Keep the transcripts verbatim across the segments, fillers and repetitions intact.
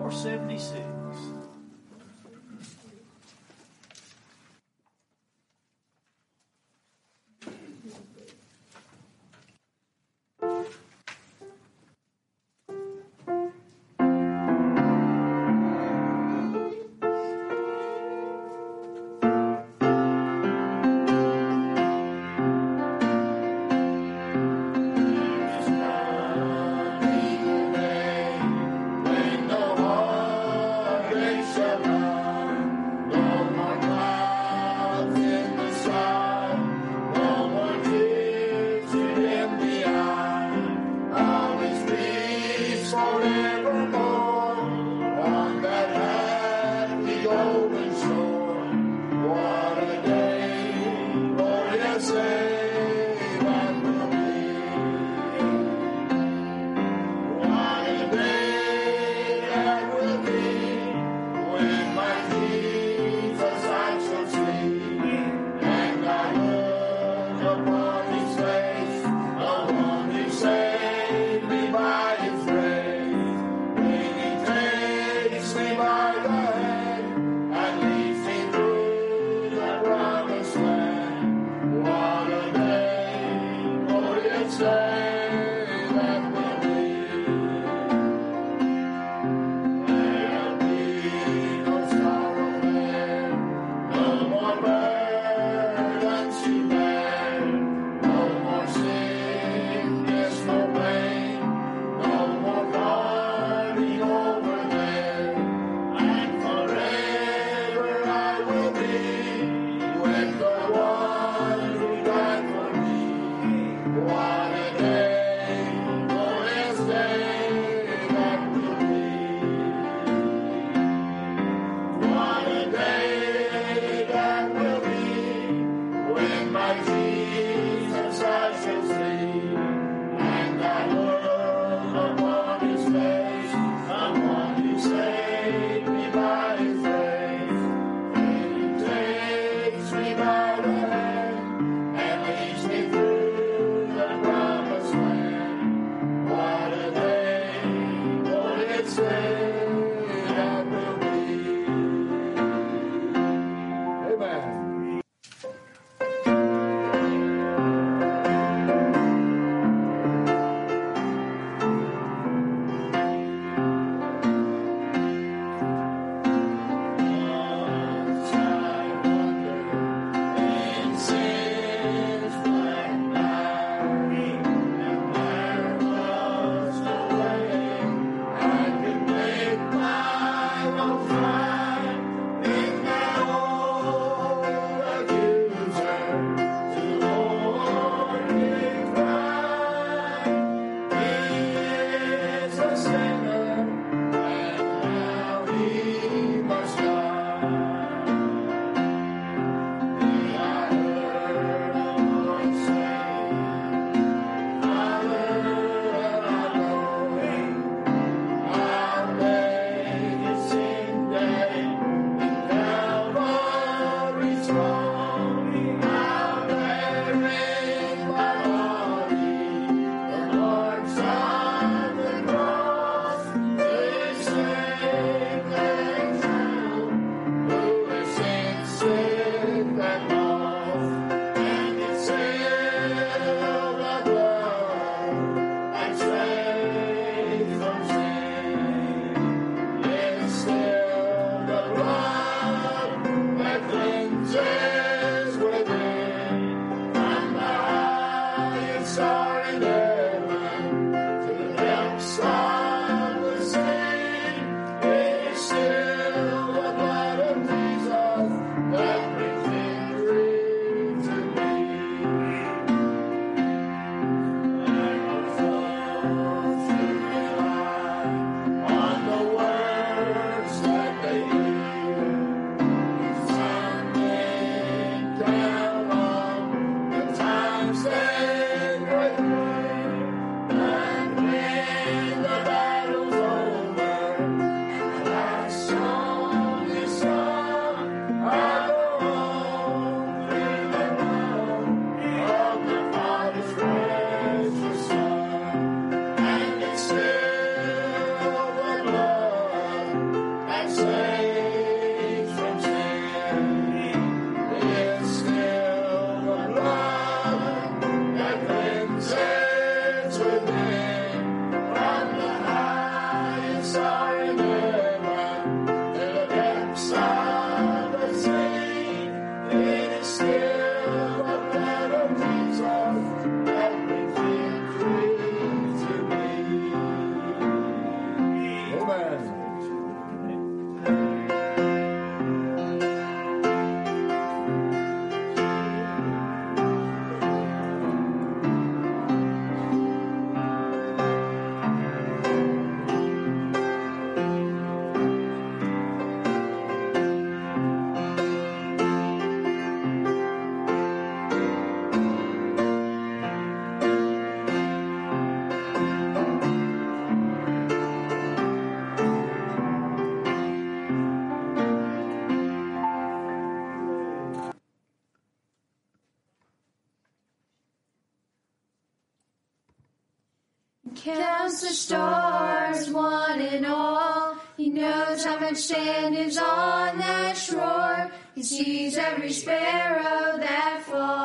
four seventy-six. Where Counts the stars, one and all. He knows how much sand is on that shore. He sees every sparrow that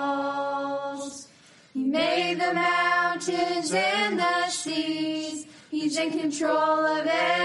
falls. He made the mountains and the seas. He's in control of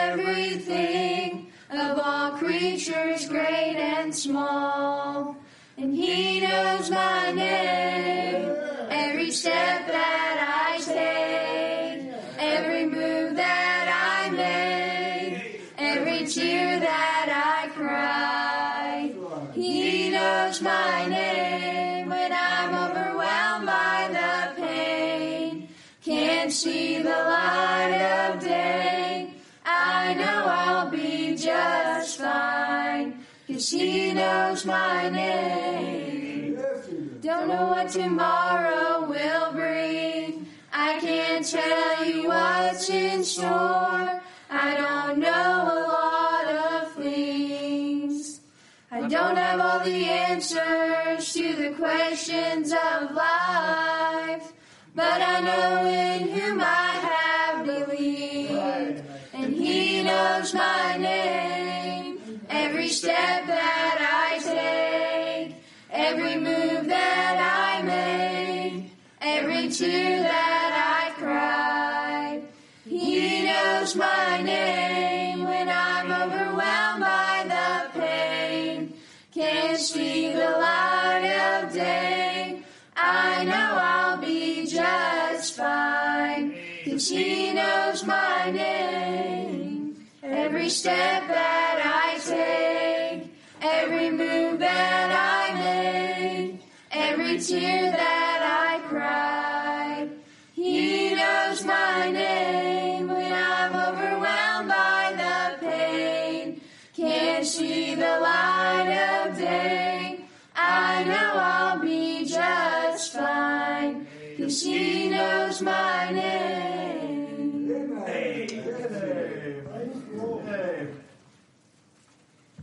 everything, of all creatures great and small. And he knows my name, every step that I take, every move that I make, every tear that I cry. He knows my name when I'm overwhelmed by the pain, can't see the light of day. I know I'll be just fine, 'cause he knows my name. Don't know what tomorrow will bring, I can't tell you what's in store. I don't know a lot of things. I don't have all the answers to the questions of life, but I know in whom I have believed, and he knows my name, every step that I take, every move that I make, every tear that I cry. He knows my name when I'm overwhelmed by the pain, can't see the light of day. I know I'll be just fine, 'cause he knows my name. Every step that I take, every move that I make, every tear that I cry. He knows my name when I'm overwhelmed by the pain, can't see the light of day. I know I'll be just fine, 'cause he knows my name.